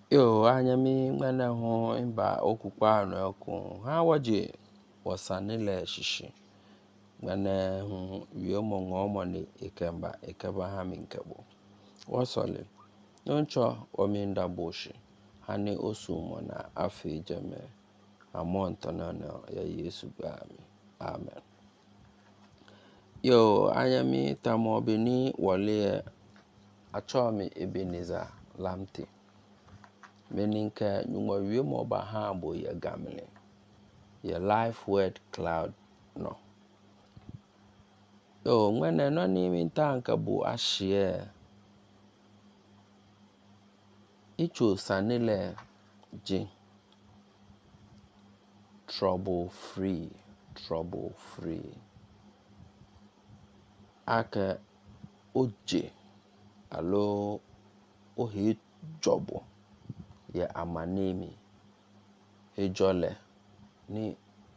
Yo, anyami ngana ho imba okukpa no eko. Ha waje wasanile shishi. Ngana ho wiemo ngomo ni ikeba ha minkebo. Wasole. Noncho ominda boshi. Hani osumo na afi jeme. Amonto na ya Yesu gami. Amen. Yo, anyami tamo bini wale achomi Ebenezer Lamte. Meaning nyuma wiemo ba hambo ya gamle. Ya life word cloud no. Yo, mwene no ni mintanka bu ashie. Icho sanile ji. Trouble free. Ake oje. Alo ohi jobo. Ya amanimi. Hejole. Ni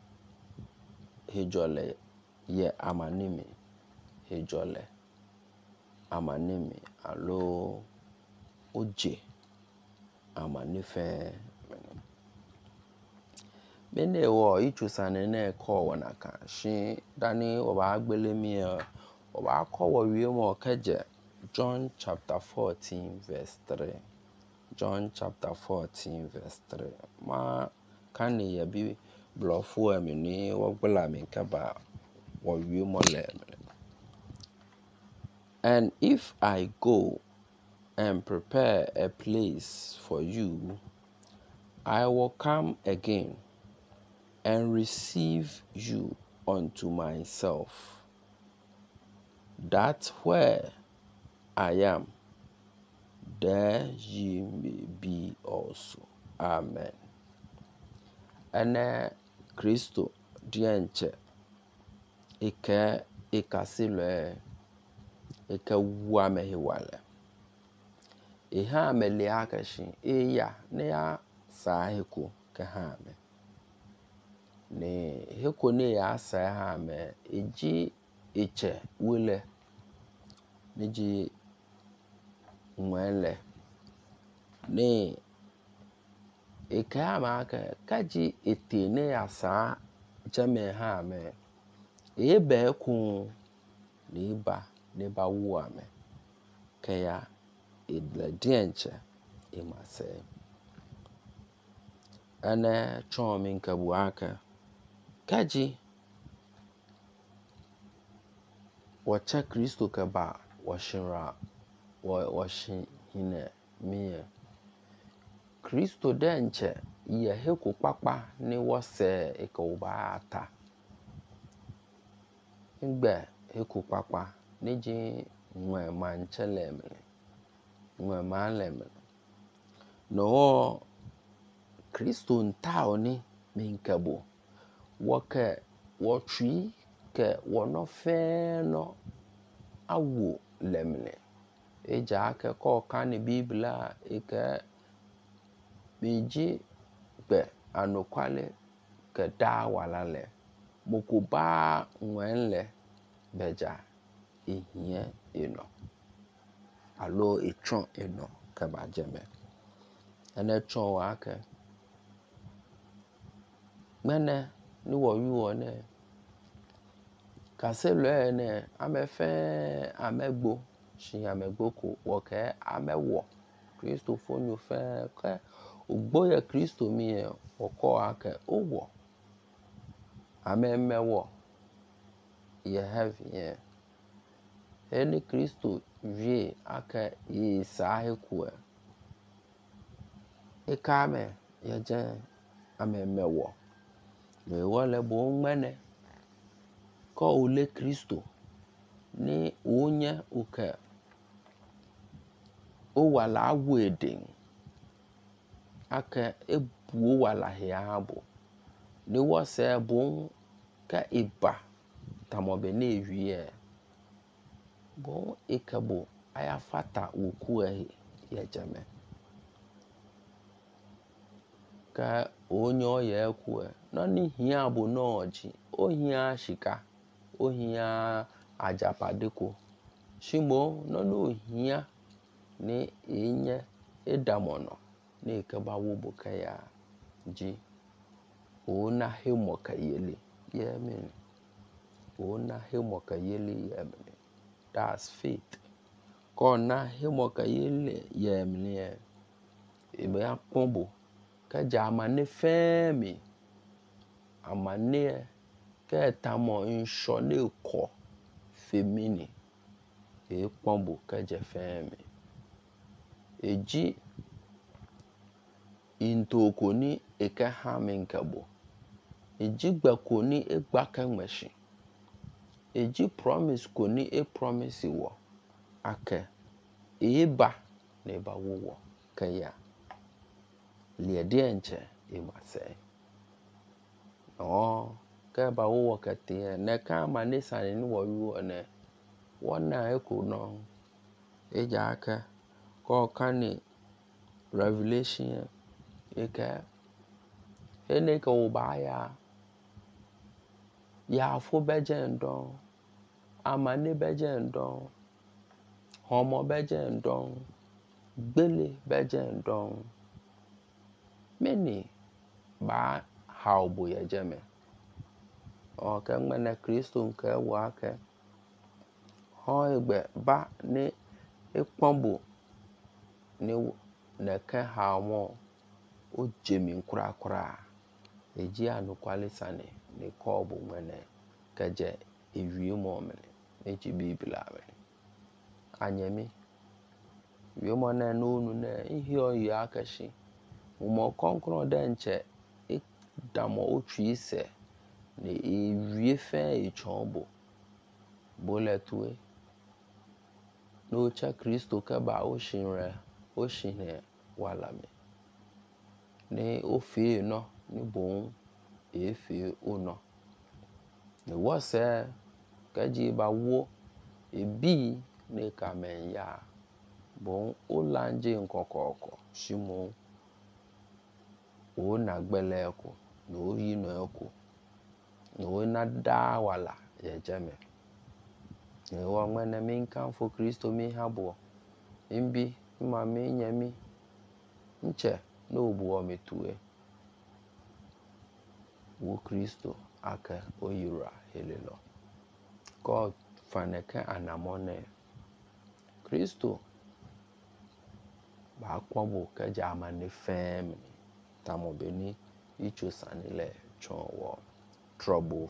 hejole. Ya amanimi. Hejole. Amanimi. Alo oje. Amanife. Mene wo ichusane ne ko wanaka. Shi dani oba agbele mi oba akowo wiemo keje. John chapter 14 verse 3. John chapter 14 verse 3. Ma kani ya bi blofu amini wagbela mi kaba wa wiemo le. And if I go and prepare a place for you, I will come again and receive you unto myself, that where I am, there ye may be also. Amen. Ene Kristo dienche ike ikasile ike wame hiwale. Iha mele akashi iya ne ya sahiku ke hame. Ne heko ne ya sa hame eji iche wile neji mwele ne ikama aka kaji ete ne ya sa jame hame ebe ku ne ba wuame kaya idle dienche imase. Ane chomi nkabu aka kaji wacha Kristo kaba washin hine miye. Kristo denche ye heku papa ni wase eka uba ata. Ngbe heku papa niji mwe manchelemle. Mwe manlemle. No Kristo ntao ni minkabo. Wotri ke wonofe no awo lemle. Eja ake ko kani Biblia ike meji be anokwale ke da walale. Mokuba nwenle beja ihie ino. Alo itron ino keba jeme. Ene tron wake. Mene ni wo ne. Kase lwe ne amefe amegbo. Shi amegbo ko woke amewo. Kristo fonyo fe ke ugboye Kristo miye oko ake owo. Amemewo ye heavy ye. Eni Kristo vie ake ye sahi kwe. Ikame ye jen amemewo. Me wole bo mwene. Ko ule Kristo ni unye uke o wala aweding ake ebu wala hiabo ni wose bon ka iba tamobe ne ewie bon ikabo ayafata woku ye jeme ka onyo ye ku no ni hiabo no oji o hia shika o hia ajapadeko shimo no hia ni enye edamono ne ka ba wo bo ka ya ji o na hemo ka yele ye men o na hemo ka yele ye men. That's faith. Ko na hemo ka yele ye men ye e be apombo ka ja amane femi amane ka tamo insho ne ko femini e pombo ka je femi eji intoko ni eka haminkabo eji gba ko ni egba kan meshi eji promise ko ni e promise wo ake eba na eba wo kaya le de enche e mase o ka ba wo ka te na ka ma ne sane ni wo yu ne wona e ko no eja aka ko kan Revelation eka ene ka wo ba ya fo beje ndon amane beje ndon homo beje ndon gbele beje ndon meni ba haubo ya jeme o ka ngmene Kristo nke wa ke ho egbe ba ni ipombo ni na ka hawo o jemi nkura eji anu kwalisane ni ko bo mene kaje ewie mo mene eji biblia mene anyemi wie mo na no na ihi oyi akashi mo konkro de nche damo otwi se ni ewie fe echombo boletue no cha Kristo ka ba o shinre walame ni ofi no ni bon efi ono ni wose kaji ba wo ebi ni kamenya bon olanje nkokoko shimo o na gbele ko no yi no ko no na da wala ye jeme ni wo ngene min kan fo Kristo mi habo imbi ma mi nyami nche no buo metue wo Kristo aka oyura helelo God faneke anamone Kristo ba kwambo ka jama ne fem tamo beni icho sanile chonwo trouble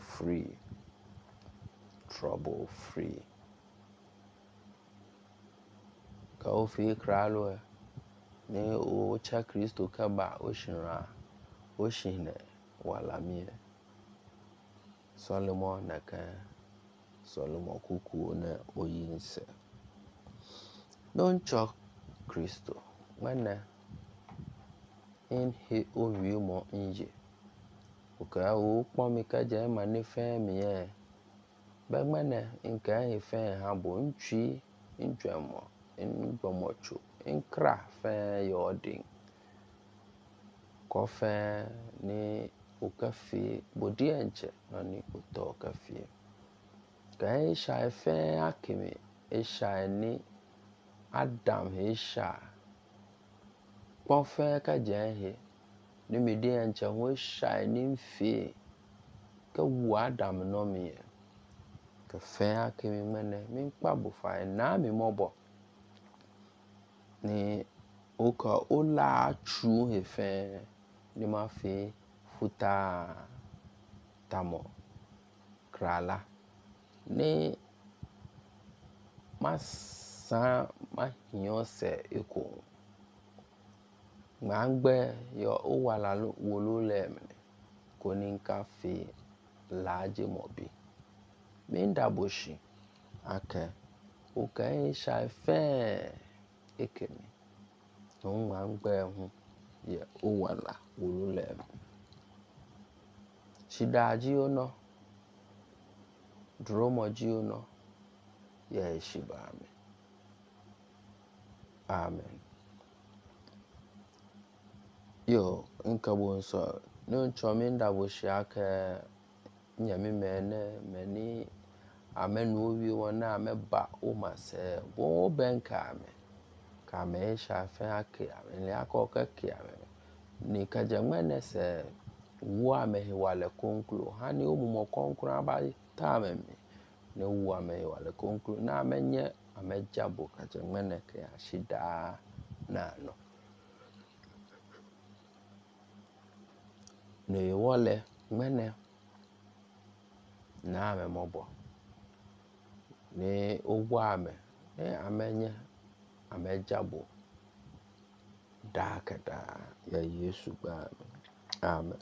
free ka ofi kralo ni o cha Kristo ka ba o shine wala mie Solomon kuku na oyinse don chok Kristo mana in he owie mo nje oka o pomi ka je ma ne fe mi e ba mana nka he fe ha bo ntwi ntwamo ngbomocho nkra fe yodin kofe ni okafi bodi enche ani uto kafi kai sha fe akimi esha ni Adam esha kofe ka jehe ni medi enche ho sha ni mfi ka wu Adam no mi ka fe akimi mene mi pa bu fa na mi mobo ni oka ola chu he fe ni ma fi futa tamo krala ni masa mahiose eko ngangbe yo o wala wolo lemne koni nka fi laje mobi minda boshi ake oka sha fe ekemi no ngangbe hu ye o wala wolo lemne shidaji ono dromoji ono ye shibame amen yo nkabo so no nchomi ndabo shiake nyami meni amenu wi wona ameba o mase bo benka ame ka me shafe ake ame ako keke ame ni kajamene se wa me wale konklu hani omumo konklu aba tame mi ne wa me wale konklu na amenye amejabo kajamene ke ashida na no ne wole mene na ame mobo ne ogwa ame ne amenye amejabo dakada ya Yesu ba amen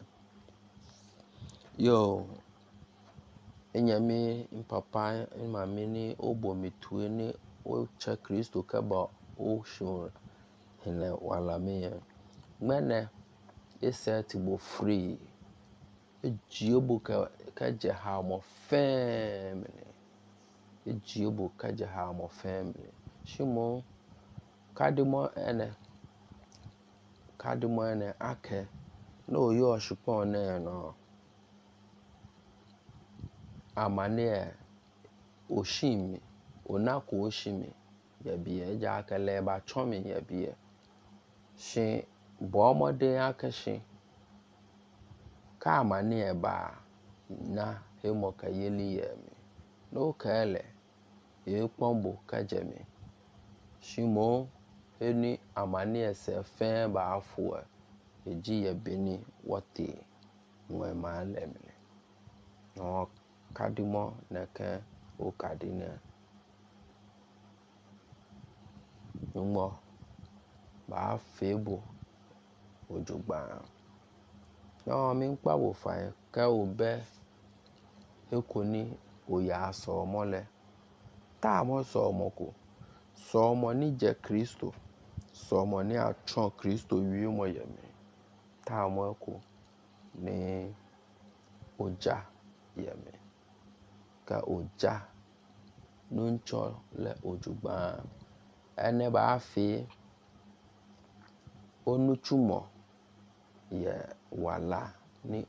yo enyame papa mama ni obo mitue ni o cha Kristo kaba o shura hene wala me mene set bo free ejiobo ka je ha mo family ejiobo ka je ha mo family shimo kadimo ene ake no yo shupon ne no amane oshimi onako oshimi yabi eja akele ba chomi yabi shi bo omode akashi ka amane ba na hemo ka yeli yemi no kale e pombo kajemi shimo eni amane se fen ba afu eji yabini wote nwe ma lemne no kadimo neke o kadine numo ba febo ojugba no mi npa wo fa ka obe ekoni oya so mole ta mo so moko so mo ni je Kristo so mo ni atron Kristo wi mo yemi ta mo ko ni oja yemi ka oja nuncho le ojugba ene ba fi onuchumo ye wala ni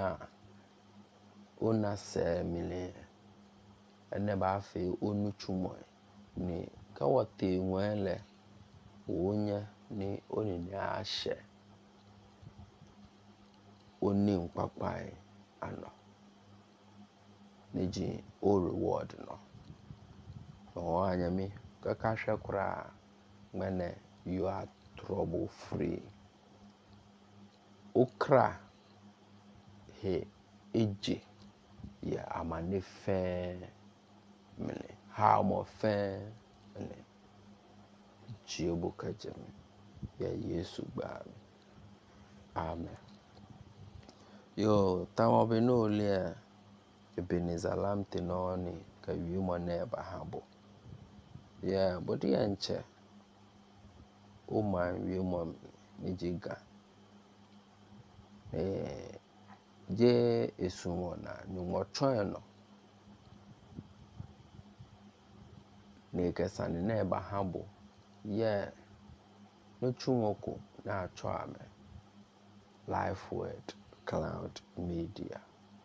ona se mile ene ba fi onuchumo ni ka wote nwele onye ni onini ashe oni npapai ano neji o reward no anyami ka hwe kura mene you are trouble free okra he eje ya amane fe mene ha mo fe mene jiobo kajemi ya Yesu ba amen yo tamo be no le Ebenezalam tenoni ka wimo ne ba habo yeah body enche o man wimo ni jiga je esuwona ni ngotron no ne kesane ne ba habo yeah no chumoko na acho ame Life Word Cloud Media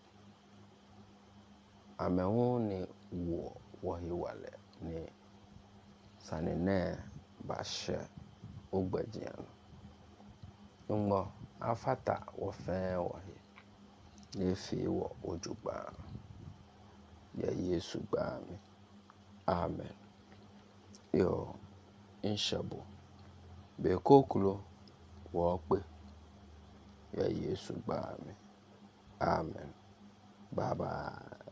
amehu ni wo hiwale ni sane ne ba she ogbajian ngo afata wo fe wo hi nefi wo ojugba ya Yesu gba mi amen yo inshabo be kokulo wo pe ya Yesu gba mi amen bye bye